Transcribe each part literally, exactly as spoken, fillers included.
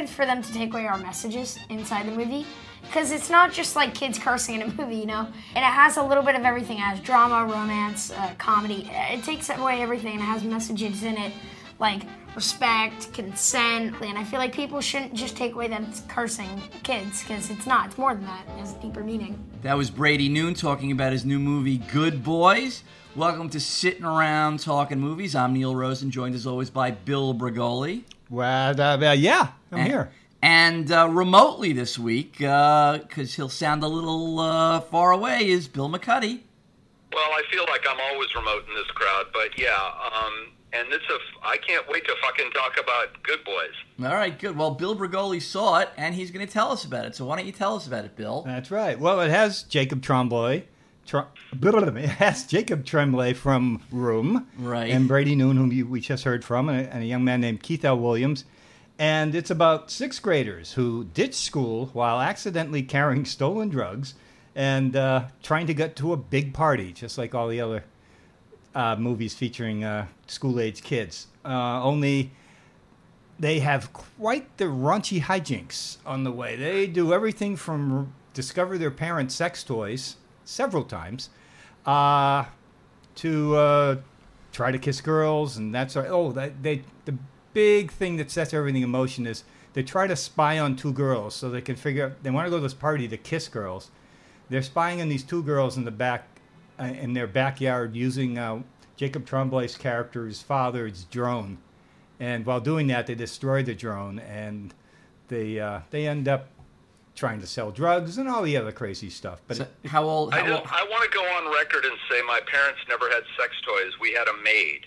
excited for them to take away our messages inside the movie. Because it's not just like kids cursing in a movie, you know? And it has a little bit of everything. It has drama, romance, uh, comedy. It takes away everything and it has messages in it like respect, consent. And I feel like people shouldn't just take away that it's cursing kids, because it's not. It's more than that. It has a deeper meaning. That was Brady Noon talking about his new movie, Good Boys. Welcome to Sitting Around Talking Movies. I'm Neil Rosen, joined as always by Bill Brigoli. Well, uh, yeah, I'm and, here. And uh, remotely this week, because uh, he'll sound a little uh, far away, is Bill McCuddy. Well, I feel like I'm always remote in this crowd, but yeah, um, and it's a, I can't wait to fucking talk about Good Boys. All right, good. Well, Bill Brigoli saw it, and he's going to tell us about it. So why don't you tell us about it, Bill? That's right. Well, it has Jacob Tremblay. Tr- it has Jacob Tremblay from Room. Right. And Brady Noon, whom you, we just heard from, and a, and a young man named Keith L. Williams. And it's about sixth graders who ditch school while accidentally carrying stolen drugs and uh, trying to get to a big party, just like all the other uh, movies featuring uh, school-age kids. Uh, only they have quite the raunchy hijinks on the way. They do everything from r- discover their parents' sex toys several times uh, to uh, try to kiss girls, and that's oh, that, they the big thing that sets everything in motion is they try to spy on two girls so they can figure out they want to go to this party to kiss girls. They're spying on these two girls in the back uh, in their backyard using uh, Jacob Tremblay's character's father's drone, and while doing that, they destroy the drone, and they uh, they end up trying to sell drugs and all the other crazy stuff. But so it, how old? How I, old? I want to go on record and say my parents never had sex toys. We had a maid.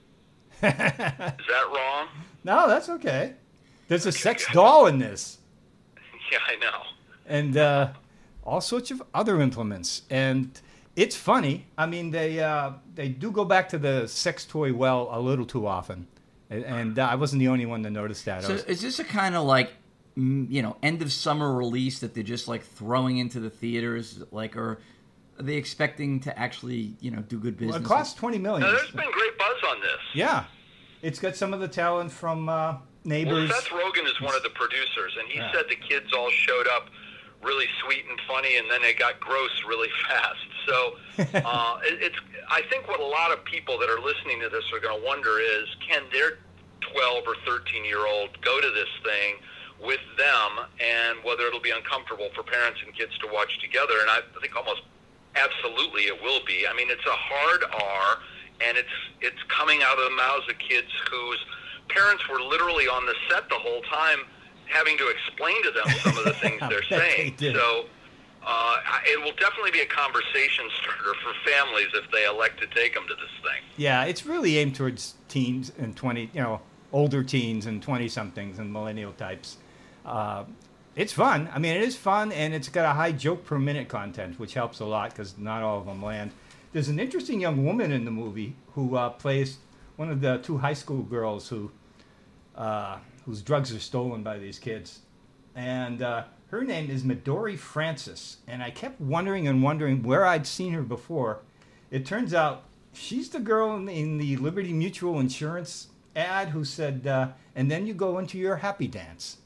Is that wrong? No, that's okay. There's a sex doll in this. Yeah, I know. And uh, all sorts of other implements. And it's funny. I mean, they uh, they do go back to the sex toy well a little too often. And, and uh, I wasn't the only one to notice that. So was, is this a kind of like, you know, end of summer release that they're just like throwing into the theaters, like, or are they expecting to actually, you know, do good business? well, it costs twenty million Now, dollars. there's been great buzz on this. Yeah. It's got some of the talent from uh, Neighbors. Well, Seth Rogen is one of the producers, and he Yeah. said the kids all showed up really sweet and funny, and then they got gross really fast. So uh, it, it's. I think what a lot of people that are listening to this are going to wonder is, can their twelve or thirteen year old go to this thing with them, and whether it'll be uncomfortable for parents and kids to watch together. And I think almost absolutely it will be. I mean, it's a hard R, and it's it's coming out of the mouths of kids whose parents were literally on the set the whole time, having to explain to them some of the things they're saying. They so uh, it will definitely be a conversation starter for families if they elect to take them to this thing. Yeah, it's really aimed towards teens and twenty, you know, older teens and twenty-somethings and millennial types. Uh, it's fun. I mean, it is fun, and it's got a high joke per minute content, which helps a lot because not all of them land. There's an interesting young woman in the movie who uh, plays one of the two high school girls who uh, whose drugs are stolen by these kids, and uh, her name is Midori Francis. And I kept wondering and wondering where I'd seen her before. It turns out she's the girl in the, in the Liberty Mutual Insurance ad who said, uh, "And then you go into your happy dance."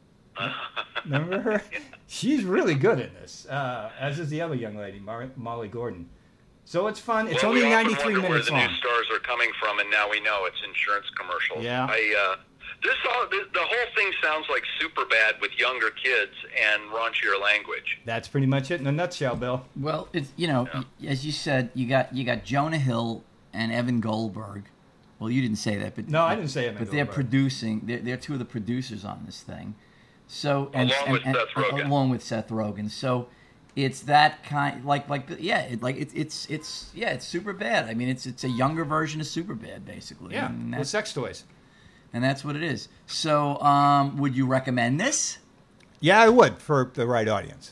Remember her? She's really good in this, uh, as is the other young lady, Mar- Molly Gordon. So it's fun. It's well, only we often ninety-three wonder minutes where the long. new stars are coming from, and now we know it's insurance commercials. Yeah. I, uh, this all this, the whole thing sounds like Superbad with younger kids and raunchier language. That's pretty much it in a nutshell, Bill. Well, it's, you know, Yeah. as you said, you got you got Jonah Hill and Evan Goldberg. Well, you didn't say that, but No, I didn't say Evan But they're Goldberg. producing. They're, they're two of the producers on this thing. So and, Along and, with and, Seth Rogen. along with Seth Rogen. So it's that kind, like like yeah, it, like it's it's it's yeah, it's super bad. I mean, it's it's a younger version of Superbad, basically. Yeah, and with that's, sex toys. and that's what it is. So, um, would you recommend this? Yeah, I would for the right audience.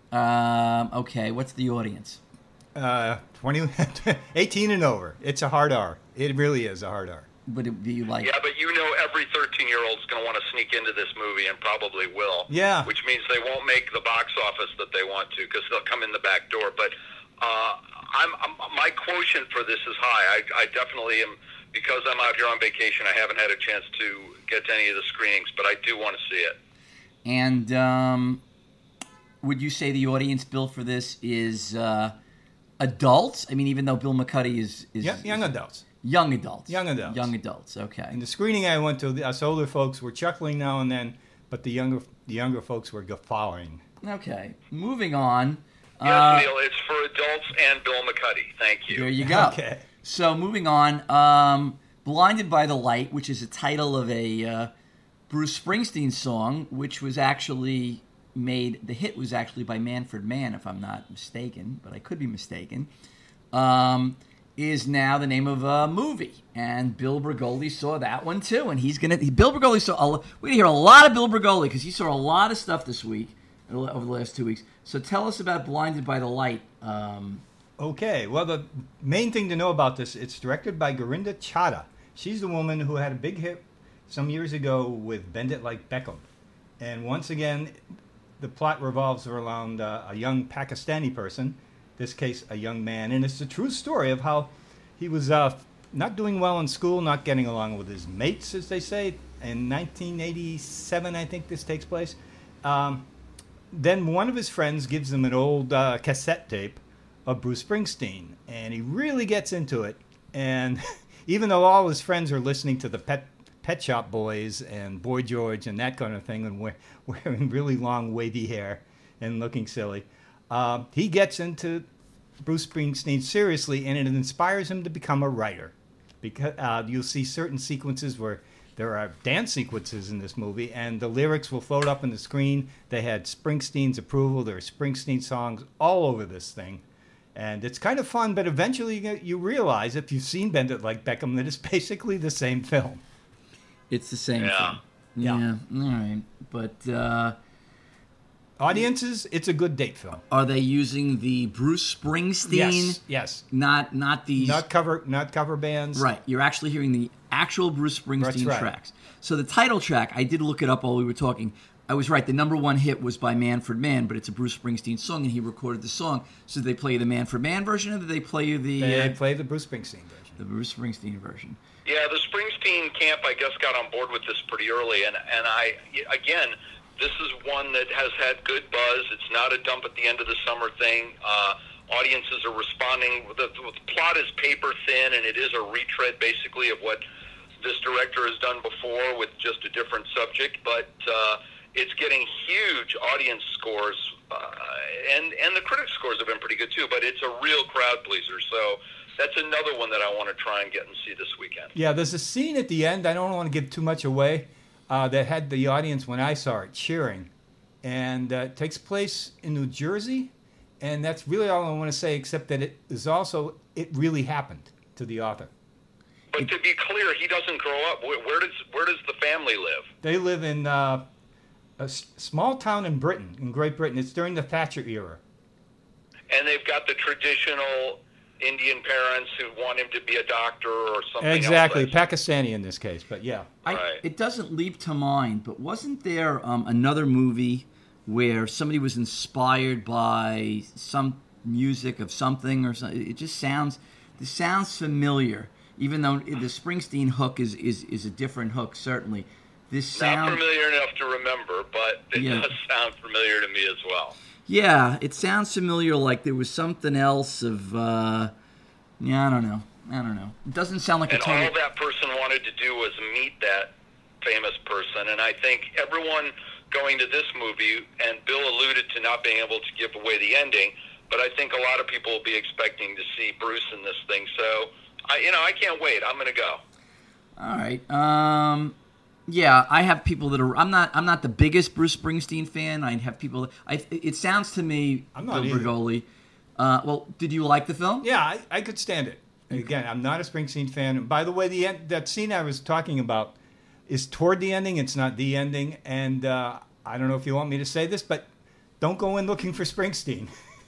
Um, okay, what's the audience? Uh, twenty, eighteen and over. It's a hard R. It really is a hard R. But do you like? Yeah, but you know every thirteen-year-old's going to want to sneak into this movie and probably will. Yeah. Which means they won't make the box office that they want to because they'll come in the back door. But uh, I'm, I'm my quotient for this is high. I, I definitely am, because I'm out here on vacation, I haven't had a chance to get to any of the screenings, but I do want to see it. And um, would you say the audience, Bill, for this is uh, adults? I mean, even though Bill McCuddy is, is Young, young adults. Young adults. Young adults. Young adults. Okay. In the screening I went to, us older folks were chuckling now and then, but the younger the younger folks were guffawing. Okay. Moving on. Yes, uh, Neil, it's for adults and Bill McCuddy. Thank you. There you go. Okay. So moving on. Um, Blinded by the Light, which is a title of a uh, Bruce Springsteen song, which was actually made, the hit was actually by Manfred Mann, if I'm not mistaken, but I could be mistaken, um, is now the name of a movie. And Bill Bergoli saw that one too, and he's going to, Bill Bergoli saw, a, we're going to hear a lot of Bill Bergoli, because he saw a lot of stuff this week, over the last two weeks. So tell us about Blinded by the Light. Um, Okay, well, the main thing to know about this, it's directed by Gorinda Chadha. She's the woman who had a big hit some years ago with Bend It Like Beckham. And once again, the plot revolves around uh, a young Pakistani person, in this case, a young man. And it's a true story of how he was uh, not doing well in school, not getting along with his mates, as they say. In nineteen eighty-seven, I think this takes place. Um, then one of his friends gives him an old uh, cassette tape of Bruce Springsteen, and he really gets into it. And even though all his friends are listening to the Pet Pet Shop Boys and Boy George and that kind of thing, and wear, wearing really long wavy hair and looking silly, uh, he gets into Bruce Springsteen seriously, and it inspires him to become a writer. Because uh, you'll see certain sequences where there are dance sequences in this movie, and the lyrics will float up on the screen. They had Springsteen's approval. There are Springsteen songs all over this thing. And it's kind of fun, but eventually you, you realize, if you've seen Bend It Like Beckham, that it's basically the same film. it's the same Yeah. thing. Yeah. Yeah. All right. But uh, Audiences, it's a good date film. are they using the Bruce Springsteen? Yes, yes. Not not these. Not cover, not cover bands. Right. You're actually hearing the actual Bruce Springsteen That's right. tracks. So the title track, I did look it up while we were talking. I was right. The number one hit was by Manfred Mann, but it's a Bruce Springsteen song, and he recorded the song. So did they play you the Manfred Mann version, or did they play you the They uh, play the Bruce Springsteen version. the Bruce Springsteen version? Yeah, the Springsteen camp, I guess, got on board with this pretty early, and and I again, this is one that has had good buzz. It's not a dump at the end of the summer thing. Uh, audiences are responding. The, the plot is paper thin, and it is a retread, basically, of what this director has done before with just a different subject. But uh, it's getting huge audience scores, uh, and and the critic scores have been pretty good too. But it's a real crowd pleaser. So that's another one that I want to try and get and see this weekend. Yeah, there's a scene at the end, I don't want to give too much away, uh, that had the audience, when I saw it, cheering. And uh, it takes place in New Jersey, and that's really all I want to say, except that it is also, it really happened to the author. But to be clear, he doesn't grow up. Where, where does where does the family live? They live in uh, a s- small town in Britain, in Great Britain. It's during the Thatcher era. And they've got the traditional Indian parents who want him to be a doctor or something Exactly, else. Pakistani in this case, but yeah. I, Right. It doesn't leap to mind, but wasn't there um, another movie where somebody was inspired by some music of something or something? It just sounds, this sounds familiar, even though the Springsteen hook is, is, is a different hook, certainly. This Not sound, familiar enough to remember, but it Yeah. does sound familiar to me as well. yeah, it sounds familiar, like there was something else of, uh, yeah, I don't know. I don't know. It doesn't sound like And a total... all that person wanted to do was meet that famous person. And I think everyone going to this movie, and Bill alluded to not being able to give away the ending, but I think a lot of people will be expecting to see Bruce in this thing. So, I, you know, I can't wait. I'm going to go. All right. Um, yeah, I have people that are. I'm not. I'm not the biggest Bruce Springsteen fan. I have people. I. It sounds to me, I'm not Bill either. Bergoli. Uh, well, did you like the film? Yeah, I, I could stand it. Again, I'm not a Springsteen fan. And by the way, the end, that scene I was talking about is toward the ending. It's not the ending. And uh, I don't know if you want me to say this, but don't go in looking for Springsteen.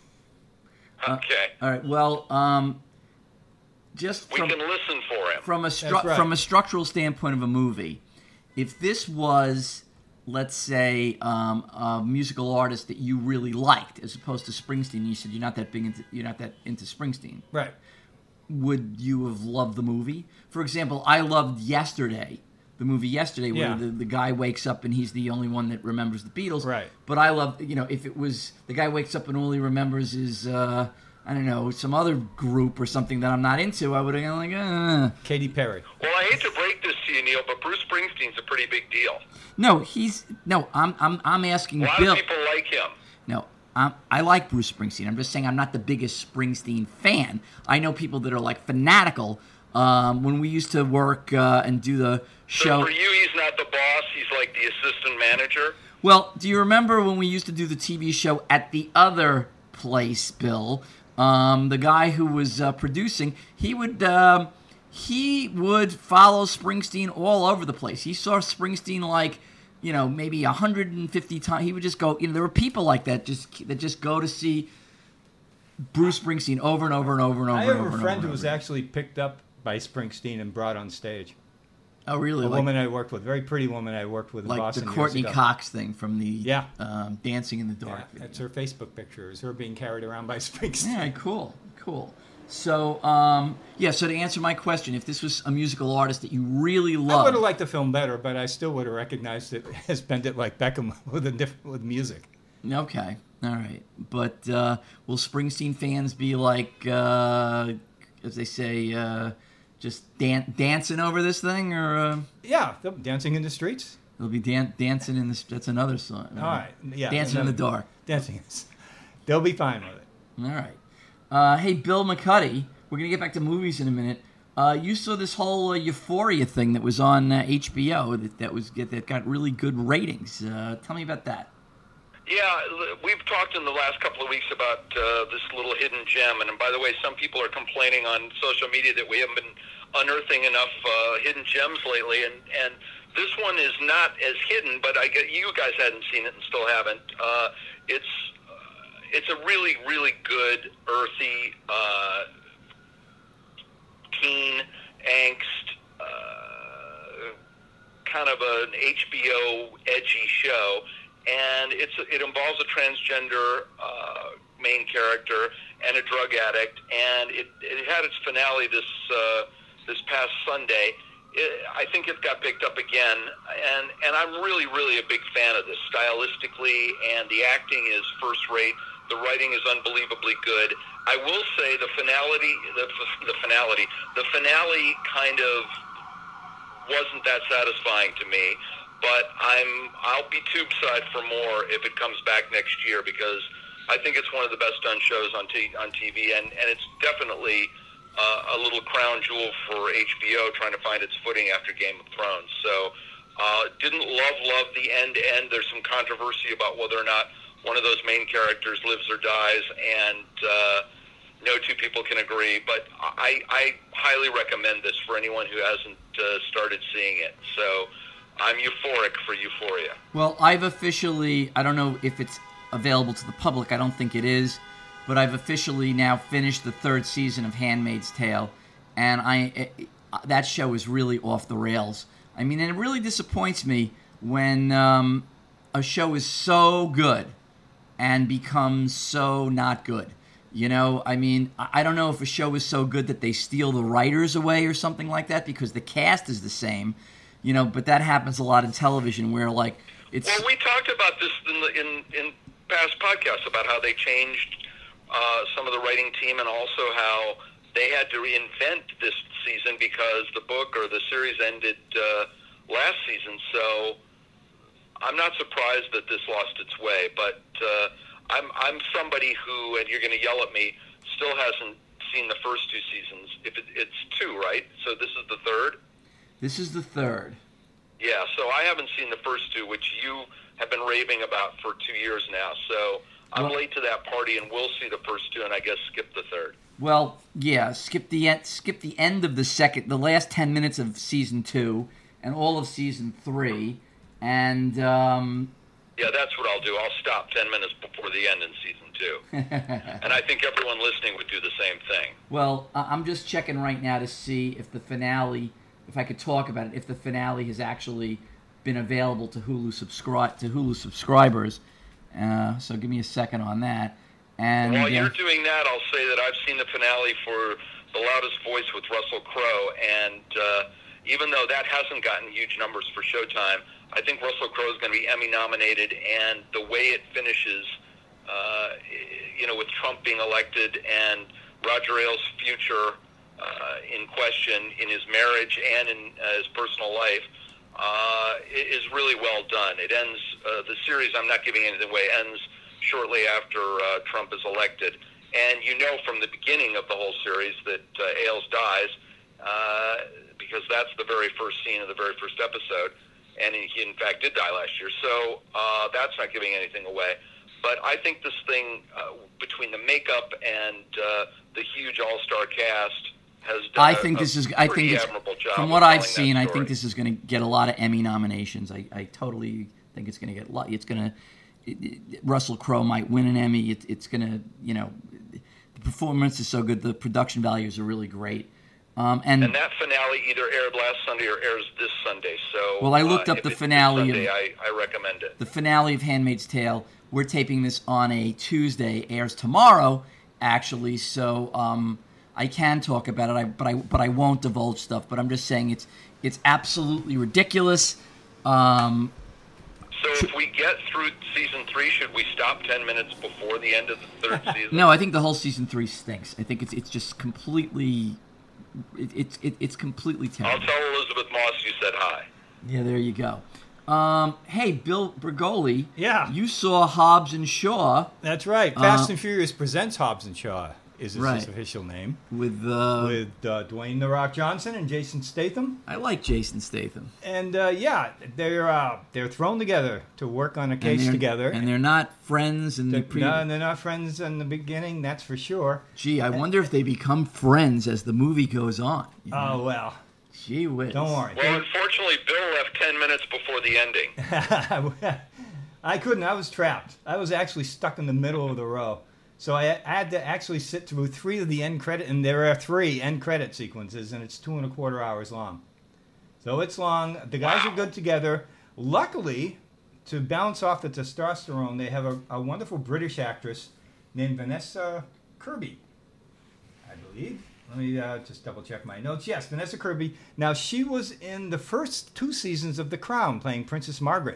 Okay. All right. Well, um, just we from can listen for him. from a stru- That's right. from a structural standpoint of a movie, if this was, let's say, um, a musical artist that you really liked, as opposed to Springsteen, you said you're not that big into you're not that into Springsteen. Right. Would you have loved the movie? For example, I loved Yesterday the movie yesterday, where Yeah. the, the guy wakes up and he's the only one that remembers the Beatles. Right. But I love, you know, if it was the guy wakes up and all he remembers is, uh, I don't know, some other group or something that I'm not into, I would have gone like, uh. Katy Perry. Well, I hate to break this to you, Neil, but Bruce Springsteen's a pretty big deal. No, he's no. I'm I'm I'm asking A lot Bill. of people like him. No, I'm, I like Bruce Springsteen. I'm just saying I'm not the biggest Springsteen fan. I know people that are like fanatical. Um, when we used to work uh, and do the show. So for you, he's not the boss. He's like the assistant manager. Well, do you remember when we used to do the T V show at the other place, Bill? Um, the guy who was uh, producing, he would um, he would follow Springsteen all over the place. He saw Springsteen like, you know, maybe one hundred fifty times. He would just go, you know, there were people like that just that just go to see Bruce Springsteen over and over and over and over I and have over. a and friend over who was and over. actually picked up by Springsteen and brought on stage. Oh, really? A Like, woman I worked with, very pretty woman I worked with in like Boston the years Courtney ago. Cox thing from the Yeah. um, Dancing in the Dark. Yeah, video. that's her Facebook picture. Is her being carried around by Springsteen. Yeah, cool, cool. So, um, yeah, so to answer my question, if this was a musical artist that you really I would love, have liked the film better, but I still would have recognized it as Bend It Like Beckham with a diff- with music. okay, all right. But uh, will Springsteen fans be like, uh, as they say, uh, just dan- dancing over this thing, or uh, Yeah, the Dancing in the Streets. they'll be dan- dancing in this? That's another song. All right, yeah, Dancing in the another- Dark. Dancing. is- They'll be fine with it. All right. Uh, hey, Bill McCuddy, we're going to get back to movies in a minute. Uh, you saw this whole uh, Euphoria thing that was on uh, H B O that, that was that got really good ratings. Uh, tell me about that. Yeah, l- we've talked in the last couple of weeks about uh, this little hidden gem. And, by the way, some people are complaining on social media that we haven't been unearthing enough uh, hidden gems lately. And, and this one is not as hidden, but I get you guys hadn't seen it and still haven't. Uh, it's uh, it's a really, really good, earthy, uh, teen angst, uh, kind of an H B O edgy show. And it's it involves a transgender uh, main character and a drug addict, and it, it had its finale this uh, this past Sunday. It, I think it got picked up again, and and I'm really really a big fan of this stylistically, and the acting is first rate. The writing is unbelievably good. I will say the finality, the the finality, the finale kind of wasn't that satisfying to me. But I'm I'll be tube-side for more if it comes back next year, because I think it's one of the best done shows on t- on T V, and, and it's definitely uh, a little crown jewel for H B O trying to find its footing after Game of Thrones. So uh, didn't love love the end to end. There's some controversy about whether or not one of those main characters lives or dies, and uh, no two people can agree. But I, I highly recommend this for anyone who hasn't uh, started seeing it. So I'm euphoric for Euphoria. Well, I've officially, I don't know if it's available to the public, I don't think it is, but I've officially now finished the third season of Handmaid's Tale, and I it, that show is really off the rails. I mean, and it really disappoints me when um, a show is so good and becomes so not good. You know, I mean, I I don't know if a show is so good that they steal the writers away or something like that, because the cast is the same. You know, but that happens a lot in television where, like, it's... Well, we talked about this in, the, in, in past podcasts about how they changed uh, some of the writing team, and also how they had to reinvent this season because the book or the series ended uh, last season. So I'm not surprised that this lost its way, but uh, I'm, I'm somebody who, and you're going to yell at me, still hasn't seen the first two seasons. If it, it's two, right? So this is the third? This is the third. Yeah, so I haven't seen the first two, which you have been raving about for two years now. So I'm Well- late to that party, and we'll see the first two, and I guess skip the third. Well, yeah, skip the end, skip the end of the second, the last ten minutes of season two, and all of season three, and um, Yeah, that's what I'll do. I'll stop ten minutes before the end in season two. And I think everyone listening would do the same thing. well, I- I'm just checking right now to see if the finale, if I could talk about it, if the finale has actually been available to Hulu subscribe to Hulu subscribers. Uh, so give me a second on that. And While uh, you're doing that, I'll say that I've seen the finale for The Loudest Voice with Russell Crowe, and uh, even though that hasn't gotten huge numbers for Showtime, I think Russell Crowe is going to be Emmy nominated, and the way it finishes, uh, you know, with Trump being elected and Roger Ailes' future uh, in question in his marriage and in uh, his personal life, uh, is really well done. It ends, uh, the series, I'm not giving anything away, ends shortly after uh, Trump is elected. And you know from the beginning of the whole series that uh, Ailes dies, uh, because that's the very first scene of the very first episode, and he in fact did die last year. So uh, that's not giving anything away. But I think this thing, uh, between the makeup and uh, the huge all-star cast, has done I think a, this is. a I think pretty it's, admirable job. from of what I've telling that seen, I story. think this is going to get a lot of Emmy nominations. I, I totally think it's going to get. a lot. It's going to. Russell Crowe might win an Emmy. It, it's going to. You know, the performance is so good. The production values are really great. Um, and, And that finale either aired last Sunday or airs this Sunday. So, Well, I looked uh, up if the it's this finale Sunday, of- I, I recommend it. the finale of Handmaid's Tale. We're taping this on a Tuesday. Airs tomorrow, actually. So um, I can talk about it. I, but I but I won't divulge stuff. But I'm just saying it's it's absolutely ridiculous. Um, So if we get through season three, should we stop ten minutes before the end of the third season? no, I think the whole season three stinks. I think it's it's just completely. It, it's it, it's completely I'll terrible. tell Elizabeth Moss you said hi. Yeah, there you go. Um, hey, Bill Bergoli. Yeah. You saw Hobbs and Shaw That's right. Fast Uh, and Furious presents Hobbs and Shaw is his Right. official name. with uh, With uh, Dwayne The Rock Johnson and Jason Statham. I like Jason Statham. And uh, yeah, they're uh, they're thrown together to work on a And case they're- together. and they're not friends. And They're, the pre- no, they're not friends in the beginning, that's for sure. Gee, I wonder if they become friends as the movie goes on. you know? Oh, well, Gee whiz. don't worry. Well, unfortunately, Bill left ten minutes before the ending. I couldn't. I was trapped. I was actually stuck in the middle of the row. So I I had to actually sit through three of the end credit, and there are three end credit sequences, and it's two and a quarter hours long. So it's long. The guys Wow. are good together. Luckily, to balance off the testosterone, they have a, a wonderful British actress named Vanessa Kirby, I believe. Let me uh, just double check my notes. Yes, Vanessa Kirby. Now, she was in the first two seasons of The Crown playing Princess Margaret.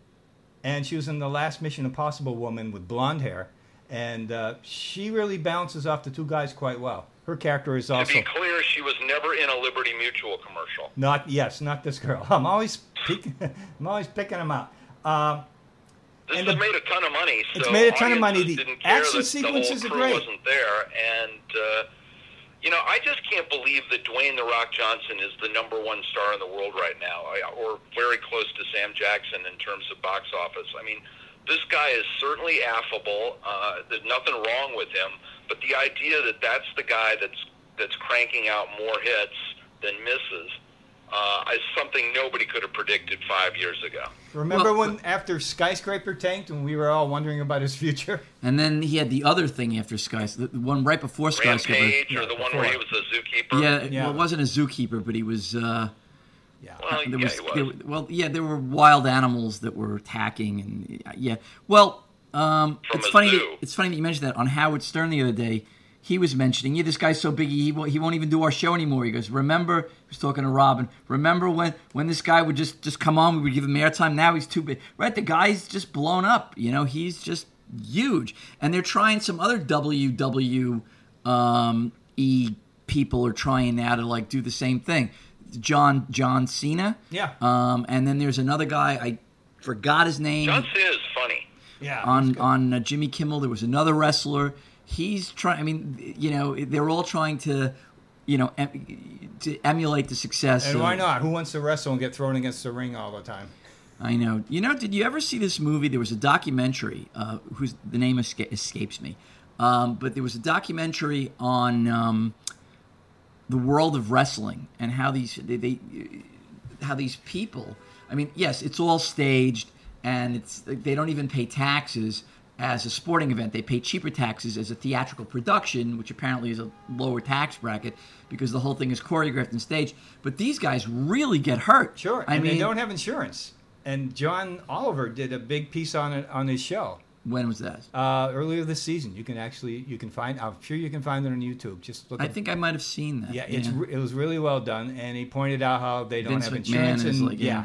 And she was in the last Mission Impossible woman with blonde hair. And uh, she really balances off the two guys quite well. Her character is To also be clear, she was never in a Liberty Mutual commercial. not yes, not this girl. I'm always pick, I'm always picking them out. Um, This And has the- made a ton of money. So It's made a ton of money. audiences The didn't care action that sequences the are whole crew great. wasn't there, and uh, you know, I just can't believe that Dwayne The Rock Johnson is the number one star in the world right now, I- or very close to Sam Jackson in terms of box office. I mean, this guy is certainly affable. Uh, there's nothing wrong with him, but the idea that that's the guy that's that's cranking out more hits than misses uh, is something nobody could have predicted five years ago. remember Well, when after Skyscraper tanked and we were all wondering about his future? And then he had the other thing after Sky, the one right before Skyscraper. Rampage, or Yeah, the one before. where he was a zookeeper. Yeah, Yeah. well, it wasn't a zookeeper, but he was. Uh, Yeah. Well, there yeah, was, he was. there were- well, yeah, there were wild animals that were attacking, and uh, yeah. Well, um, From it's a funny. zoo. That, it's funny that you mentioned that on Howard Stern the other day. He was mentioning, yeah, this guy's so big, he won't, he won't even do our show anymore. He goes, remember, he was talking to Robin, remember when, when this guy would just, just come on, we would give him airtime, now he's too big. Right, the guy's just blown up, you know, he's just huge. And they're trying, some other W W E um, people are trying now to, like, do the same thing. John John Cena. Yeah. Um, and then there's another guy, I forgot his name. John Cena is funny. Yeah. on he's good. on uh, Jimmy Kimmel, there was another wrestler. He's trying. I mean, you know, they're all trying to, you know, em- to emulate the success. And of- why not? Who wants to wrestle and get thrown against the ring all the time? I know. You know, did you ever see this movie? There was a documentary. Uh, whose the name esca- escapes me, um, but there was a documentary on um, the world of wrestling and how these they, they how these people. I mean, yes, it's all staged, and it's they don't even pay taxes as a sporting event. They pay cheaper taxes as a theatrical production, which apparently is a lower tax bracket because the whole thing is choreographed and staged. But these guys really get hurt. Sure. I and mean, they don't have insurance. And John Oliver did a big piece on it on his show. When was that? Uh, earlier this season. You can actually you can find. I'm sure you can find it on YouTube. Just look. I up, think I might have seen that. Yeah, it's re- it was really well done, and he pointed out how they don't Vince have McMahon insurance, is and like, yeah,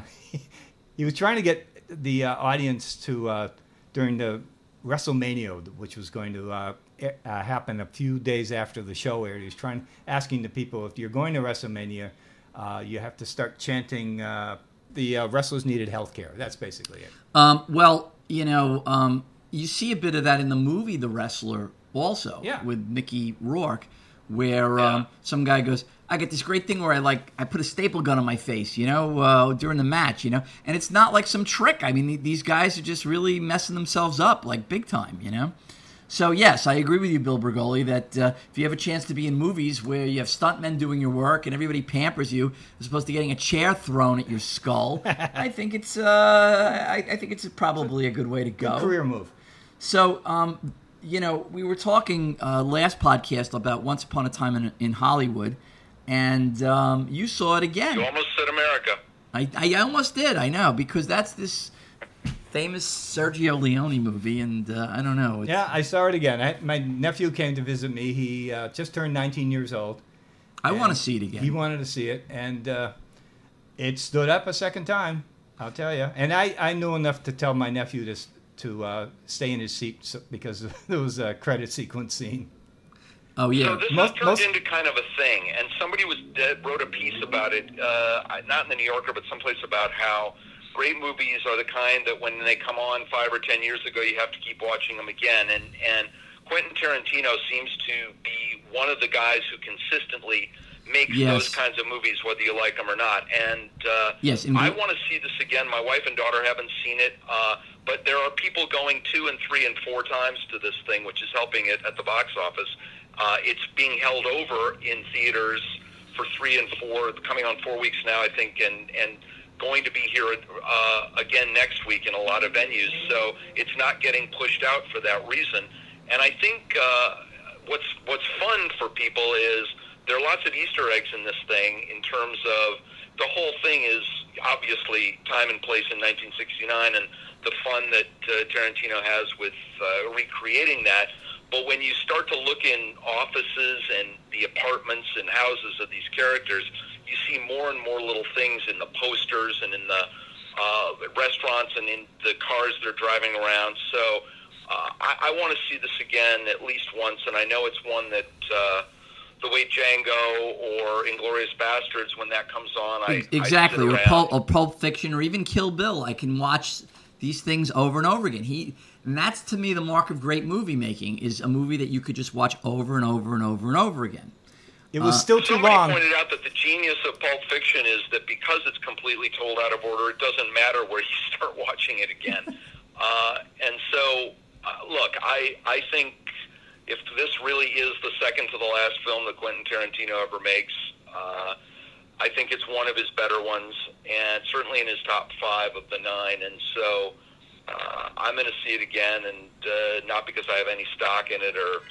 he was trying to get the uh, audience to uh, during the WrestleMania, which was going to uh, uh, happen a few days after the show aired. He was trying asking the people, if you're going to WrestleMania, uh, you have to start chanting uh, the uh, wrestlers needed health care. That's basically it. Um, well, you know, um, you see a bit of that in the movie The Wrestler also, Yeah. with Mickey Rourke, where Yeah. um, some guy goes, I get this great thing where I like I put a staple gun on my face, you know, uh, during the match, you know, and it's not like some trick. I mean, these guys are just really messing themselves up like big time, you know. So yes, I agree with you, Bill Bergoli, that uh, if you have a chance to be in movies where you have stuntmen doing your work and everybody pampers you as opposed to getting a chair thrown at your skull, I think it's uh, I, I think it's probably a good way to go. Career move. So, um, you know, we were talking uh, last podcast about Once Upon a Time in, in Hollywood, and um, you saw it again. You almost said America. I, I almost did, I know, because that's this famous Sergio Leone movie, and uh, I don't know. It's, Yeah, I saw it again. I, my nephew came to visit me. He uh, just turned nineteen years old. I want to And see it again. He wanted to see it, and uh, it stood up a second time, I'll tell you. And I, I knew enough to tell my nephew to, s- to uh, stay in his seat so, because there was a credit sequence scene. oh, yeah. So this Most- has turned most- into kind of a thing, and somebody was uh, wrote a piece about it, uh, not in the New Yorker, but someplace about how great movies are the kind that when they come on five or ten years ago, you have to keep watching them again. And and Quentin Tarantino seems to be one of the guys who consistently makes Yes. those kinds of movies, whether you like them or not. And uh, Yes, and I we- want to see this again. My wife and daughter haven't seen it, uh, but there are people going two and three and four times to this thing, which is helping it at the box office. Uh, it's being held over in theaters for three and four, coming on four weeks now, I think, and and going to be here uh, again next week in a lot of venues. So it's not getting pushed out for that reason. And I think uh, what's what's fun for people is there are lots of Easter eggs in this thing in terms of the whole thing is obviously time and place in nineteen sixty-nine and the fun that uh, Tarantino has with uh, recreating that. But when you start to look in offices and the apartments and houses of these characters, you see more and more little things in the posters and in the uh, restaurants and in the cars they're driving around. So uh, I, I want to see this again at least once, and I know it's one that uh, the way Django or Inglourious Bastards, when that comes on, I Ex- exactly, I sit or around. Pulp, or Pulp Fiction, or even Kill Bill. I can watch these things over and over again. He, and that's to me the mark of great movie making, is a movie that you could just watch over and over and over and over again. It was Uh, still too Somebody long. pointed out that the genius of Pulp Fiction is that because it's completely told out of order, it doesn't matter where you start watching it again. uh, and so, uh, look, I I think if this really is the second to the last film that Quentin Tarantino ever makes, uh, I think it's one of his better ones, and certainly in his top five of the nine. And so uh, I'm going to see it again, and uh, not because I have any stock in it or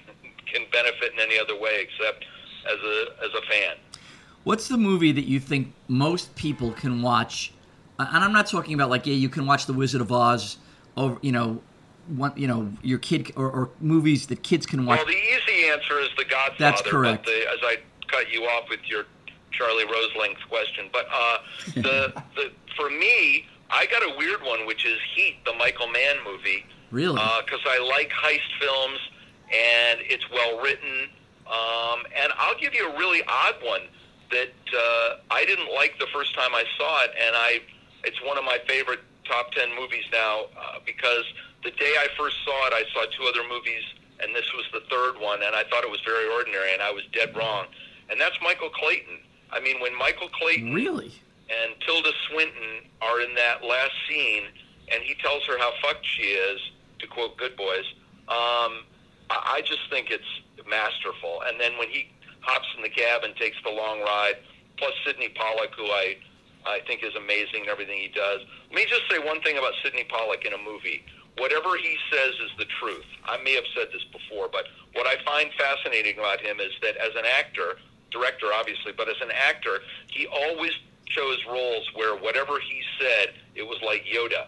can benefit in any other way except as a as a fan. What's the movie that you think most people can watch? uh, And I'm not talking about like, yeah, you can watch The Wizard of Oz over, you know, one, you know, your kid or, or movies that kids can watch. Well, the easy answer is The Godfather. That's correct. But the, as I cut you off with your Charlie Rose length question, but uh, the the for me, I got a weird one, which is Heat, the Michael Mann movie. Really? Because I like heist films, and it's well written. Um, and I'll give you a really odd one that uh, I didn't like the first time I saw it, and I it's one of my favorite top ten movies now uh, because the day I first saw it, I saw two other movies, and this was the third one, and I thought it was very ordinary, and I was dead wrong. And that's Michael Clayton. I mean, when Michael Clayton Really? and Tilda Swinton are in that last scene, and he tells her how fucked she is, to quote Good Boys, um, I I just think it's masterful. And then when he hops in the cab and takes the long ride, plus Sidney Pollack, who I I think is amazing in everything he does. Let me just say one thing about Sidney Pollack in a movie. Whatever he says is the truth. I may have said this before, but what I find fascinating about him is that as an actor, director obviously, but as an actor, he always chose roles where whatever he said, it was like Yoda.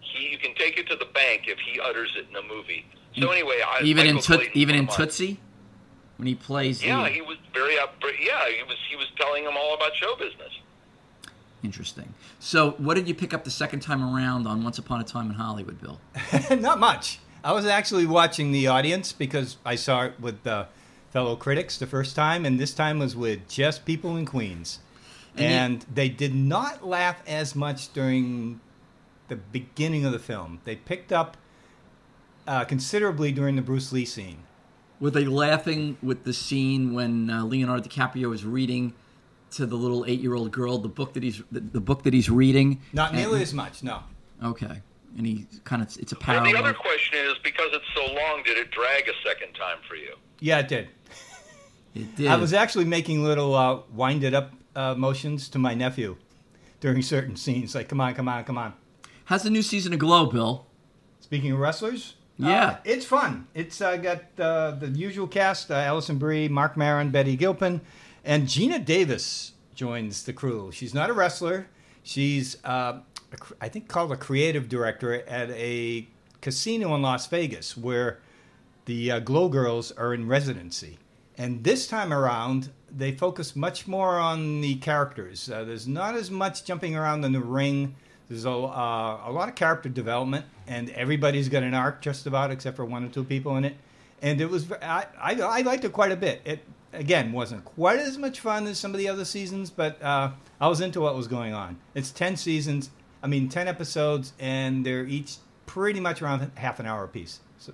he you can take it to the bank if he utters it in a movie. So anyway, I, even Michael in Toot- Clayton's even one in of mine. Tootsie, when he plays. Yeah, the, he was very up. Yeah, he was he was telling him all about show business. Interesting. So, what did you pick up the second time around on Once Upon a Time in Hollywood, Bill? Not much. I was actually watching the audience because I saw it with uh, fellow critics the first time, and this time was with just people in Queens. And And they did not laugh as much during the beginning of the film. They picked up uh, considerably during the Bruce Lee scene. Were they laughing with the scene when uh, Leonardo DiCaprio was reading to the little eight-year-old girl the book that he's the, the book that he's reading? Not And- nearly as much, no. Okay, and he kind of it's a Well, parallel. the other question is, because it's so long, did it drag a second time for you? Yeah, it did. It did. I was actually making little uh, winded up uh, motions to my nephew during certain scenes, like, come on, come on, come on. How's the new season of Glow, Bill? Speaking of wrestlers, Yeah. uh, it's fun. It's uh, got uh, the usual cast: uh, Allison Brie, Mark Maron, Betty Gilpin, and Gina Davis joins the crew. She's not a wrestler. She's, uh, a cr- I think, called a creative director at a casino in Las Vegas, where the uh, Glow Girls are in residency. And this time around, they focus much more on the characters. Uh, there's not as much jumping around in the ring. There's a, uh, a lot of character development, and everybody's got an arc just about, except for one or two people in it. And it was, v- I, I, I liked it quite a bit. It, again, wasn't quite as much fun as some of the other seasons, but uh, I was into what was going on. It's ten seasons, I mean, ten episodes, and they're each pretty much around half an hour apiece. So,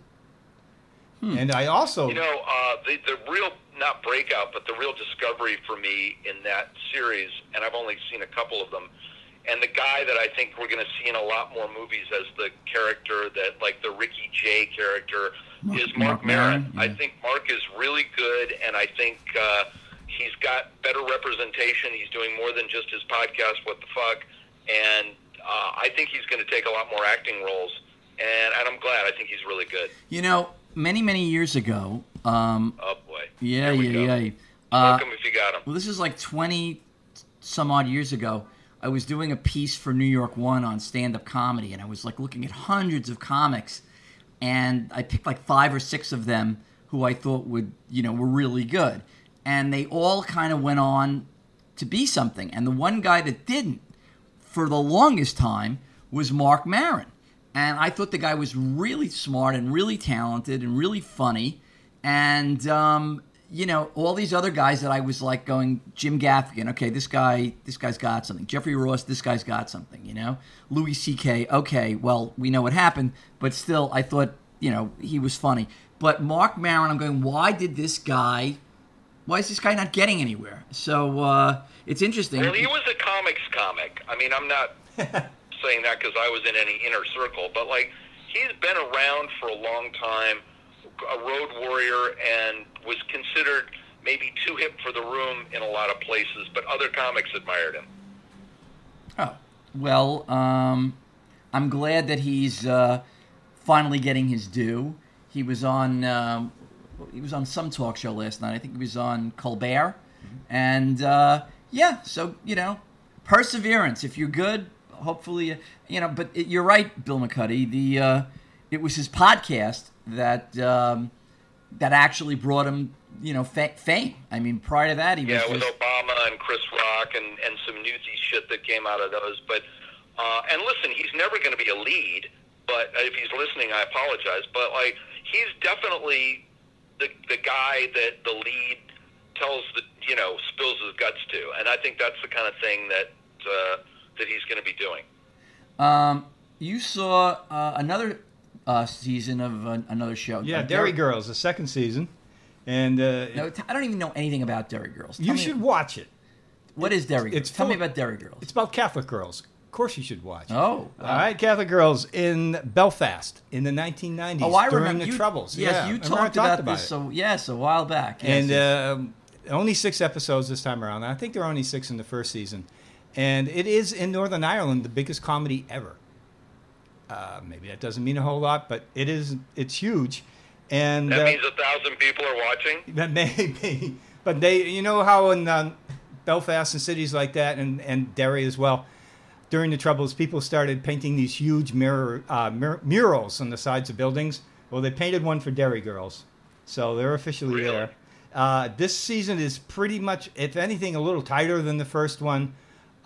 And I also... You know, uh, the, the real, not breakout, but the real discovery for me in that series, and I've only seen a couple of them, and the guy that I think we're going to see in a lot more movies as the character that, like the Ricky Jay character, Mark- is Mark, Mark Maron. Maron, I yeah. think Mark is really good, and I think uh, he's got better representation. He's doing more than just his podcast, What the Fuck, and uh, I think he's going to take a lot more acting roles, and, and I'm glad. I think he's really good. You know, many many years ago. Um, Oh, boy. yeah, Here we yeah, go. yeah. Uh, Smoke 'em if you got 'em. Well, this is like twenty some odd years ago. I was doing a piece for New York One on stand-up comedy, and I was like looking at hundreds of comics, and I picked like five or six of them who I thought would, you know, were really good, and they all kind of went on to be something. And the one guy that didn't, for the longest time, was Mark Maron, and I thought the guy was really smart and really talented and really funny, and um, you know, all these other guys that I was like going, Jim Gaffigan, okay, this guy, this guy's got something. Jeffrey Ross, this guy's got something, you know. Louis C K, okay, well, we know what happened, but still, I thought, you know, he was funny. But Mark Maron, I'm going, why did this guy, why is this guy not getting anywhere? So uh, it's interesting. Well, he was a comics comic. I mean, I'm not saying that because I was in any inner circle, but like he's been around for a long time, a road warrior, and was considered maybe too hip for the room in a lot of places, but other comics admired him. Oh, well, um, I'm glad that he's uh, finally getting his due. He was on um, he was on some talk show last night. I think he was on Colbert, and uh, yeah, so you know, perseverance. If you're good, hopefully, uh, you know. But it, you're right, Bill McCuddy. The uh, it was his podcast that um, that actually brought him, you know, fa- fame. I mean, prior to that, he Yeah, was with just, Obama and Chris Rock and, and some newsy shit that came out of those. But uh, and listen, he's never going to be a lead. But if he's listening, I apologize. But like, he's definitely the the guy that the lead tells the you know spills his guts to, and I think that's the kind of thing that uh, that he's going to be doing. Um, you saw uh, another uh, season of uh, another show. Yeah, Uh, Derry Girls, the second season. And uh, No, t- I don't even know anything about Derry Girls. Tell you me- should watch it. What is Derry Girls? it's Tell me full- about Derry Girls. It's about Catholic girls. Of course you should watch. Oh, All right, Catholic girls in Belfast in the nineteen nineties oh, I during remember the you, Troubles. Yes, yeah, you remember I talked about, this. it. So yes, a while back. Yes, and yes. um, only six episodes this time around. I think there are only six in the first season, and it is in Northern Ireland the biggest comedy ever. Uh, maybe that doesn't mean a whole lot, but it is. It's huge, and That uh, means a thousand people are watching. that maybe, but they, you know how in um, Belfast and cities like that, and, and Derry as well, during the Troubles, people started painting these huge mirror, uh, mur- murals on the sides of buildings. Well, they painted one for Derry Girls, so they're officially Really? there. Uh, this season is pretty much, if anything, a little tighter than the first one.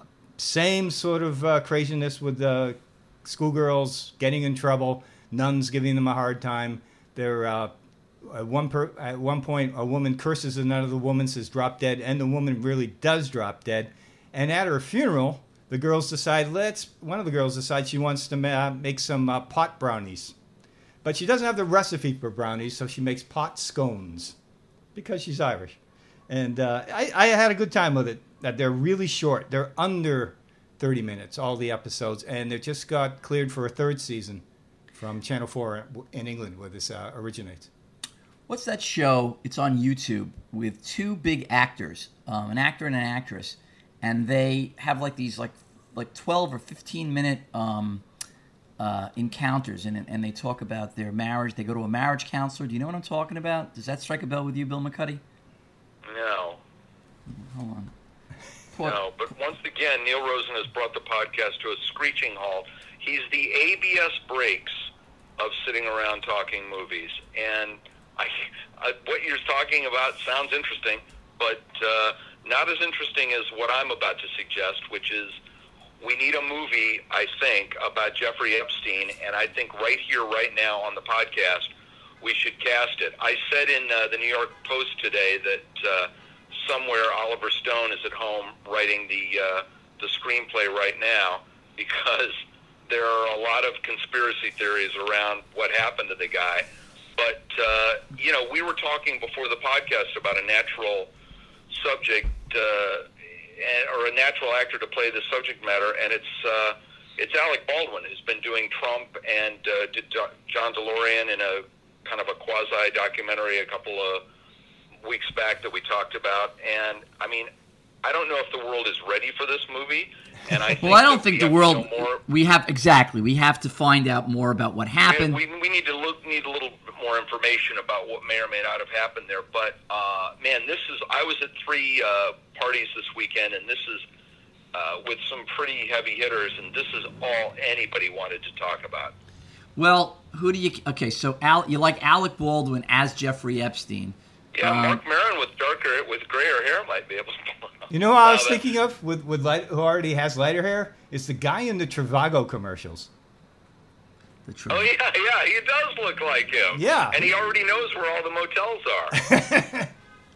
Same sort of uh, craziness with the schoolgirls getting in trouble, nuns giving them a hard time. They're uh, at one per, at one point, a woman curses another woman, says drop dead, and the woman really does drop dead. And at her funeral, the girls decide, let's, one of the girls decides she wants to ma- make some uh, pot brownies. But she doesn't have the recipe for brownies, so she makes pot scones because she's Irish. And uh, I, I had a good time with it. That they're really short. They're under thirty minutes, all the episodes. And they just got cleared for a third season from Channel four in England, where this uh, originates. What's that show? It's on YouTube with two big actors, um, an actor and an actress, and they have like these like like twelve or fifteen minute um, uh, encounters, and and they talk about their marriage. They go to a marriage counselor. Do you know what I'm talking about? Does that strike a bell with you, Bill McCuddy? No. Hold on. No, but once again, Neil Rosen has brought the podcast to a screeching halt. He's the A B S breaks of sitting around talking movies. And I, I, what you're talking about sounds interesting, but uh, not as interesting as what I'm about to suggest, which is we need a movie, I think, about Jeffrey Epstein, and I think right here, right now on the podcast, we should cast it. I said in uh, the New York Post today that uh, somewhere Oliver Stone is at home writing the uh, the screenplay right now, because there are a lot of conspiracy theories around what happened to the guy. But, uh, you know, we were talking before the podcast about a natural subject uh, or a natural actor to play the subject matter, and it's uh, it's Alec Baldwin, who's been doing Trump and uh, did John DeLorean in a kind of a quasi-documentary a couple of weeks back that we talked about. And I mean, I don't know if the world is ready for this movie. And I think well, I don't that think we the have world. to know more. We have exactly. We have to find out more about what happened. We, we need to look, need a little bit more information about what may or may not have happened there. But uh, man, this is. I was at three uh, parties this weekend, and this is uh, with some pretty heavy hitters, and this is all anybody wanted to talk about. Well, who do you? Okay, so Al, you like Alec Baldwin as Jeffrey Epstein? Yeah, um, Mark Maron with darker, with grayer hair might be able to. You know who I was Uh, thinking of with, with light, who already has lighter hair? It's the guy in the Trivago commercials. The truth. Oh, yeah, yeah, he does look like him. Yeah. And he already knows where all the motels are.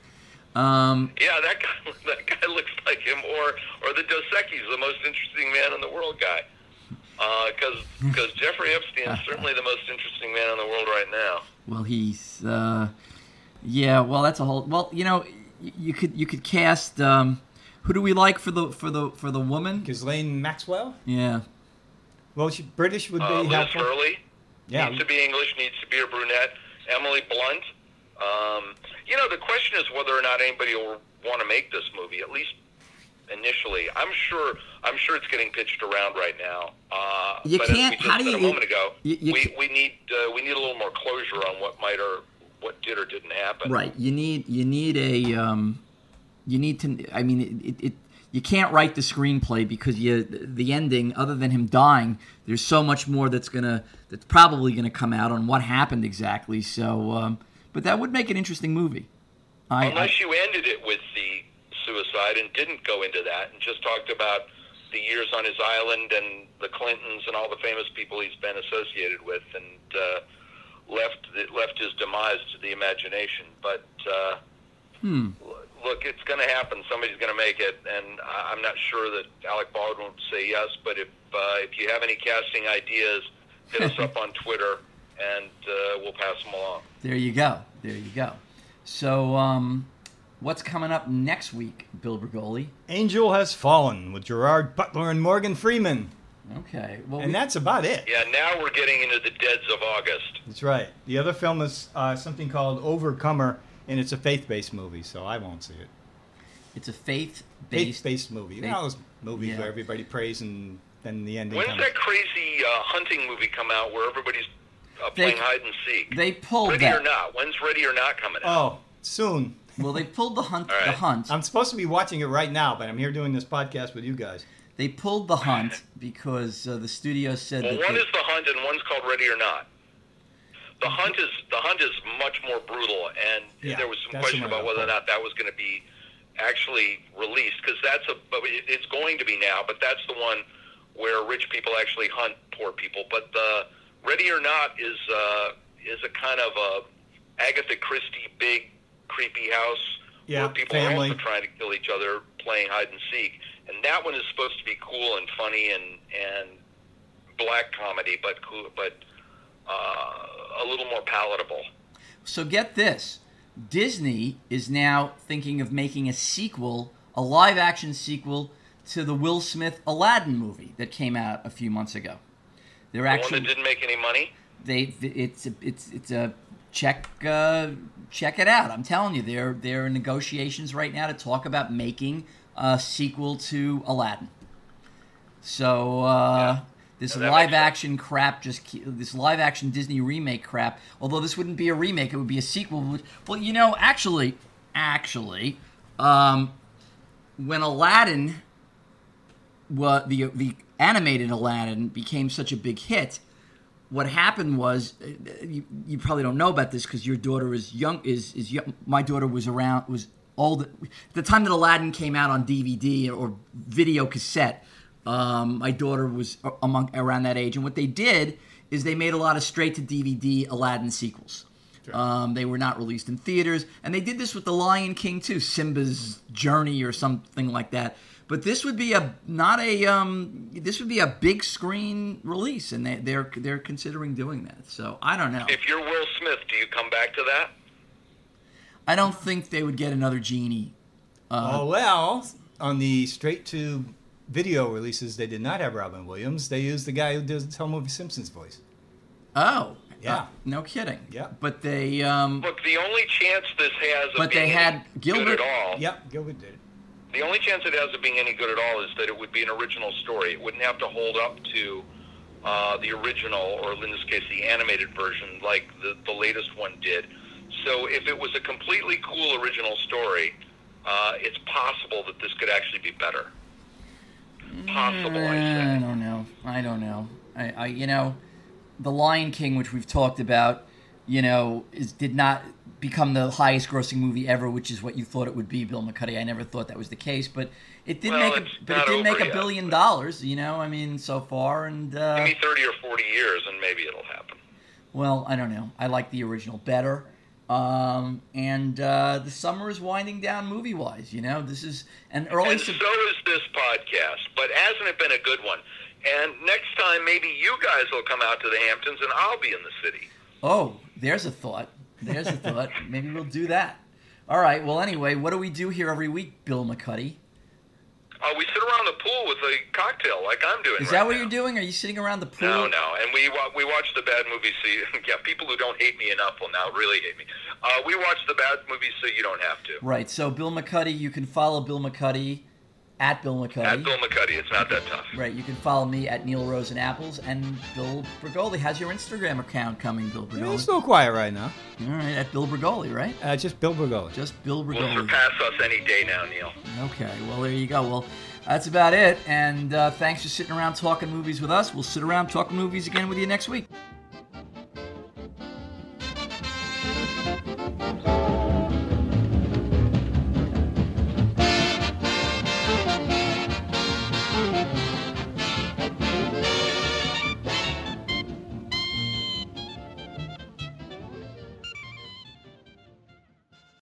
Um, Yeah, that guy that guy looks like him. Or or the Dos Equis, the most interesting man in the world guy. Because because Jeffrey Epstein is certainly the most interesting man in the world right now. well, he's. Uh, yeah. Well, that's a whole. Well, you know, y- you could you could cast. Um, who do we like for the for the for the woman? Ghislaine Maxwell? Yeah. Well, she, British would be Uh, Liz helpful. Hurley Yeah. needs to be English, needs to be a brunette. Emily Blunt. Um, you know, the question is whether or not anybody will want to make this movie, at least initially. I'm sure I'm sure it's getting pitched around right now. Uh, You but can't- as we just how do said you- a moment ago, you- you we, can't- we need uh, we need a little more closure on what might or what did or didn't happen. Right. You need you need a um, you need to. I mean, it, it, it you can't write the screenplay because you the ending. Other than him dying, there's so much more that's gonna that's probably gonna come out on what happened exactly. So, um, but that would make an interesting movie. I, Unless I, you ended it with the suicide and didn't go into that and just talked about the years on his island and the Clintons and all the famous people he's been associated with, and uh, left left his demise to the imagination. But uh, hmm. look, it's going to happen. Somebody's going to make it, and I- I'm not sure that Alec Baldwin would say yes. But if uh, if you have any casting ideas, hit us up on Twitter, and uh, we'll pass them along. There you go. There you go. So, um, what's coming up next week, Bill Bergoli? Angel Has Fallen with Gerard Butler and Morgan Freeman. Okay. Well, And we- that's about it. Yeah, now we're getting into the deads of August. That's right. The other film is uh, something called Overcomer, and it's a faith-based movie, so I won't see it. it's a faith-based. Faith-based movie. You faith- know those movies yeah. where everybody prays and then the ending When's comes. that crazy uh, hunting movie come out where everybody's uh, They- playing hide and seek? They pulled Ready that. or Not? When's Ready or Not coming out? Oh, soon. Well, they pulled the hunt. All right. The hunt. I'm supposed to be watching it right now, but I'm here doing this podcast with you guys. They pulled the hunt because uh, the studio said Well, that one they, is The Hunt, and one's called Ready or Not. The Hunt is the Hunt is much more brutal, and Yeah, there was some that's question the one about I whether or thought. not that was going to be actually released, because that's a. But it- it's going to be now, but that's the one where rich people actually hunt poor people. But the Ready or Not is uh, is a kind of a Agatha Christie big creepy house Yeah, where people family. are also trying to kill each other, playing hide and seek. And that one is supposed to be cool and funny and and black comedy, but cool, but uh, a little more palatable. So get this. Disney is now thinking of making a sequel, a live-action sequel to the Will Smith Aladdin movie that came out a few months ago. They're The actually one that didn't make any money. they it's a, it's it's a check uh, check it out. I'm telling you, they're they're in negotiations right now to talk about making a sequel to Aladdin. So uh, Yeah. this Yeah, that live makes sense. action crap, just ke- this live action Disney remake crap. Although this wouldn't be a remake, it would be a sequel. which- Well, you know, actually, actually, um, when Aladdin, wa the the animated Aladdin became such a big hit, what happened was, uh, you, you probably don't know about this because your daughter is young. Is is young, my daughter was around was old at the time that Aladdin came out on D V D or video cassette. Um, my daughter was a- among around that age, and what they did is they made a lot of straight to D V D Aladdin sequels. Um, they were not released in theaters, and they did this with The Lion King too, Simba's Journey or something like that. But this would be a not a um, this would be a big screen release, and they, they're they're considering doing that. So I don't know. If you're Will Smith, do you come back to that? I don't think they would get another genie. Uh, oh, well, on the straight-to-video releases, they did not have Robin Williams. They used the guy who does the telemovie Simpsons voice. Oh, Yeah. uh, no kidding. Yeah. But they um, Look, the only chance this has of But being they had any Gilbert- good at all, Yep, Gilbert did it. the only chance it has of being any good at all is that it would be an original story. It wouldn't have to hold up to uh, the original, or in this case, the animated version, like the, the latest one did. So if it was a completely cool original story, uh, it's possible that this could actually be better. Possible, I I say. don't know. I don't know. I, I you know, The Lion King, which we've talked about, you know, is did not become the highest grossing movie ever, which is what you thought it would be, Bill McCuddy. I never thought that was the case, but it did Well, make a, it's but it not did make over a yet, billion but- dollars, you know, I mean, so far, and uh, Give me thirty or forty years, and maybe it'll happen. well, I don't know. I like the original better. Um, and uh, the summer is winding down movie-wise, you know. This is an early... And Sep- so is this podcast, but hasn't it been a good one? And next time, maybe you guys will come out to the Hamptons, and I'll be in the city. Oh, there's a thought. There's a thought. Maybe we'll do that. All right. Well, anyway, what do we do here every week, Bill McCuddy? Uh, we sit around the pool with a cocktail, like I'm doing. Is right that what now. you're doing? Are you sitting around the pool? No, no, and we wa- we watch the bad movies. So you, yeah, people who don't hate me enough will now really hate me. Uh, we watch the bad movies so you don't have to. Right. So Bill McCuddy, you can follow Bill McCuddy at Bill McCuddy. At Bill McCuddy, it's not that tough. Right. You can follow me at Neil Rosen Apples, and Bill Bergoli. How's your Instagram account coming, Bill Yeah, Bergoli? it's a little quiet right now. All right, at Bill Bergoli, right? Uh, just Bill Bergoli. Just Bill Will Bergoli. surpass us any day now, Neil. Okay, well, there you go. Well, that's about it. And uh, thanks for sitting around talking movies with us. We'll sit around talking movies again with you next week.